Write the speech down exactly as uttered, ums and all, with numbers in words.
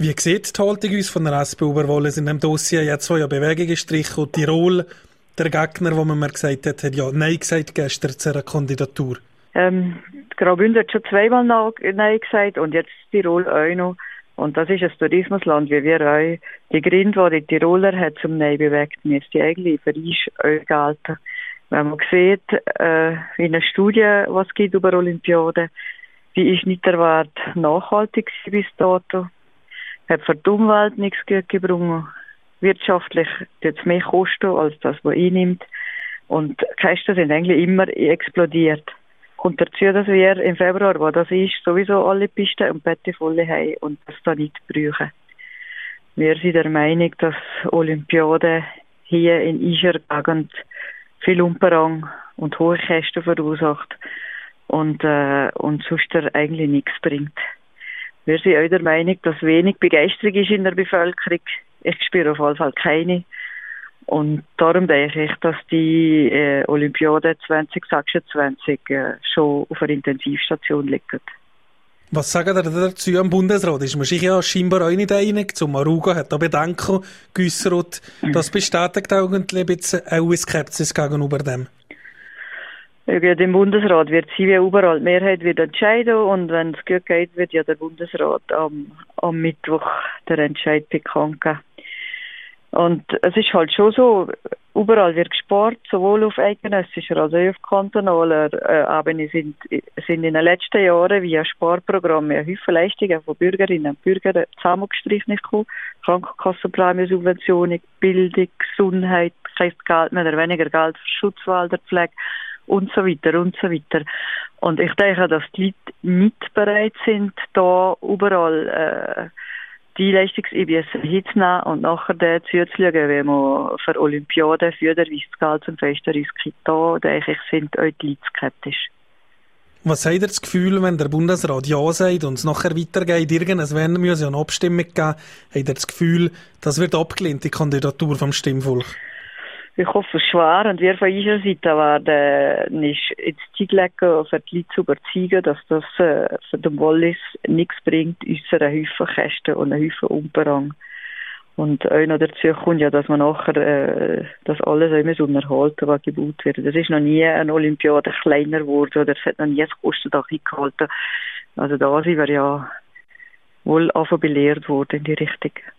Wie sieht die Haltung uns von der S P Oberwallis in dem Dossier jetzt, wo ja Bewegung gestrichen und Tirol, der Gegner, wo man mir gesagt hat, hat ja Nein gesagt gestern zu einer Kandidatur? Ähm, Graubünden hat schon zweimal Nein gesagt und jetzt Tirol auch noch. Und das ist ein Tourismusland, wie wir auch. Die Gründe, die die Tiroler hat zum Nein bewegt, müsste eigentlich für uns auch gelten. Wenn man sieht, äh, in einer Studie, was es gibt über Olympiade, die ist nicht erwartet nachhaltig bis dato. Hat für die Umwelt nichts gut gebracht. Wirtschaftlich tut es mehr kosten, als das, was einnimmt. Und die Kosten sind eigentlich immer explodiert. Kommt dazu, dass wir im Februar, wo das ist, sowieso alle Pisten und Betten voll haben und das da nicht brauchen. Wir sind der Meinung, dass Olympiade hier in unserer Gegend viel Umperang und hohe Kosten verursacht und, äh, und sonst eigentlich nichts bringt. Wir sind auch der Meinung, dass wenig Begeisterung ist in der Bevölkerung. Ich spüre auf jeden Fall keine. Und darum denke ich, dass die äh, Olympiade zwanzig sechsundzwanzig äh, schon auf einer Intensivstation liegt. Was sagen ihr dazu am Bundesrat? Ist man sich ja scheinbar auch nicht einig. Zum Aruga hat da Bedenken geäussert. Das bestätigt auch ein bisschen auch eine Skepsis gegenüber dem. Ja, dem Bundesrat wird sie wie überall die Mehrheit wird entscheiden und wenn es gut geht, wird ja der Bundesrat am, am Mittwoch der Entscheid bekannt geben. Und es ist halt schon so, überall wird gespart, sowohl auf eidgenössischer als auch auf kantonaler äh, Ebene sind, sind in den letzten Jahren via Sparprogramme eine Haufen Leistungen von Bürgerinnen und Bürgern zusammengestrichen gekommen. Krankenkassenprämiensubventionen, Bildung, Gesundheit, kein Geld mehr oder weniger Geld für Schutzwälder, Pflege und so weiter und so weiter. Und ich denke, dass die Leute nicht bereit sind, da überall äh, die Leistungseinbußen hinzunehmen und nachher dann zuzuschauen, wenn man für Olympiaden förderweise das Geld zum festen Risiko da, denke ich, sind auch die Leute skeptisch. Was habt ihr das Gefühl, wenn der Bundesrat Ja sagt und es nachher weitergeht, irgendwann muss ja eine Abstimmung geben, habt ihr das Gefühl, das wird abgelehnt, die Kandidatur vom Stimmvolk? Ich hoffe es schwer und wir von unserer Seite werden nicht ins Ziel legen, für die Leute zu überzeugen, dass das äh, für den Wallis nichts bringt, unsere Haufen Kosten und einen Haufen Umperang. Und auch noch dazu kommt ja, dass man nachher äh, das alles immer so erhalten, was gebaut wird. Das ist noch nie eine Olympiade kleiner geworden oder es hat noch nie das Kostendach eingehalten. Also da sind wir ja wohl einfach belehrt worden in die Richtung.